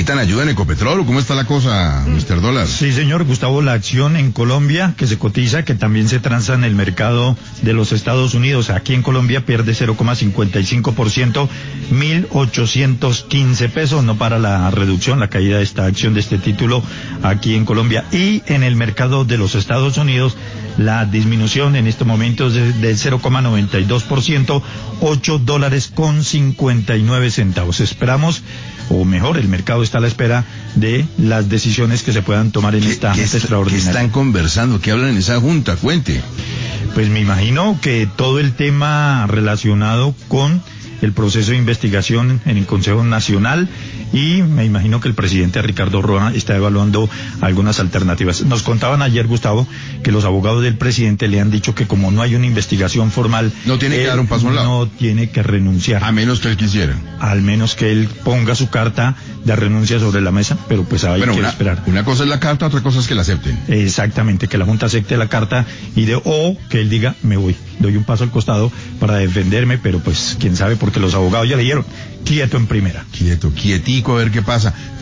¿Necesitan ayuda en Ecopetrol o cómo está la cosa, Mr. Dólar? Sí, señor Gustavo, la acción en Colombia que se cotiza, que también se transa en el mercado de los Estados Unidos, aquí en Colombia pierde 0,55%, 1.815 pesos, no para la reducción, la caída de esta acción de este título aquí en Colombia. Y en el mercado de los Estados Unidos, la disminución en estos momentos es del 0,92%, $8.59. Esperamos, o mejor, el mercado está a la espera de las decisiones que se puedan tomar en esta junta extraordinaria. ¿Qué están conversando? ¿Qué hablan en esa junta? Cuente. Pues me imagino que todo el tema relacionado con el proceso de investigación en el Consejo Nacional, y me imagino que el presidente Ricardo Roa está evaluando algunas alternativas. Nos contaban ayer, Gustavo, que los abogados del presidente le han dicho que como no hay una investigación formal, no tiene que dar un paso a un lado. No tiene que renunciar. A menos que él quisiera. Al menos que él ponga su carta de renuncia sobre la mesa, pero pues hay que esperar. Una cosa es la carta, otra cosa es que la acepten. Exactamente, que la Junta acepte la carta o que él diga, me voy, doy un paso al costado para defenderme, pero pues quién sabe, porque los abogados ya le dijeron, quieto en primera. Quietico, a ver qué pasa.